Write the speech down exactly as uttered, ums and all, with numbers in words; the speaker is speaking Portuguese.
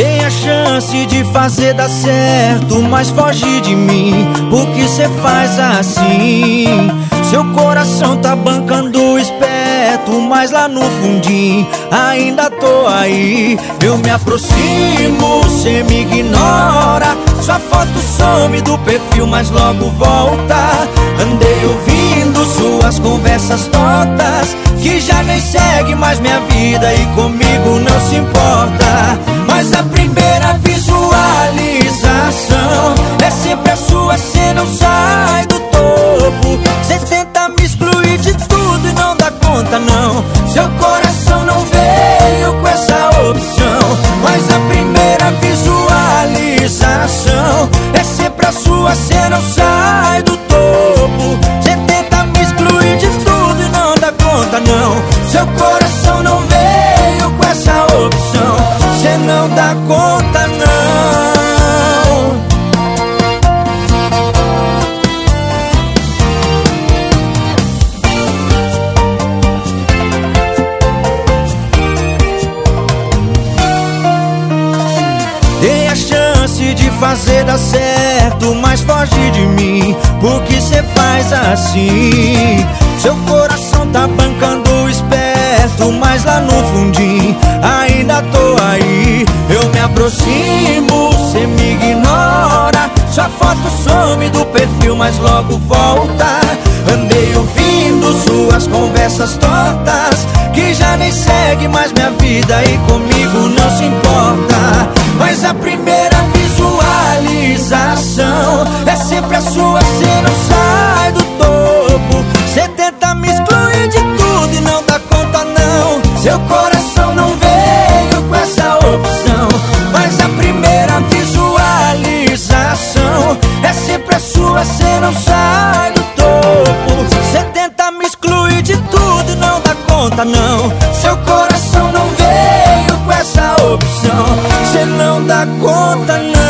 Tem a chance de fazer dar certo, mas foge de mim, porque cê faz assim. Seu coração tá bancando esperto, mas lá no fundinho ainda tô aí. Eu me aproximo, cê me ignora, sua foto some do perfil, mas logo volta. Andei ouvindo suas conversas tortas, que já nem segue mais minha vida e comigo não se importa. Mas a primeira visualização é sempre a sua, cê não sai do topo. Cê tenta me excluir de tudo e não dá conta não. Seu coração não veio com essa opção. Mas a primeira visualização é sempre a sua, cê não sai do topo. Cê tenta me excluir de tudo e não dá conta não. Seu coração não veio com essa opção. Cê não dá conta não. Tem a chance de fazer dar certo, mas foge de mim, porque cê faz assim. Seu coração tá bancando esperto, mas lá no fundinho ainda tô aí. Eu me aproximo, cê me ignora, sua foto some do perfil, mas logo volta. Andei ouvindo suas conversas tortas, que já nem segue mais minha vida e comigo não se importa. Mas a primeira visualização é sempre a sua, cê não sai do topo. Cê tenta me excluir de tudo e não dá conta não. Seu coração não veio com essa opção. Mas a primeira visualização é sempre a sua, cê não sai do topo. Cê tenta me excluir de tudo e não dá conta não. Seu coração não veio com essa opção. Cê não dá conta não.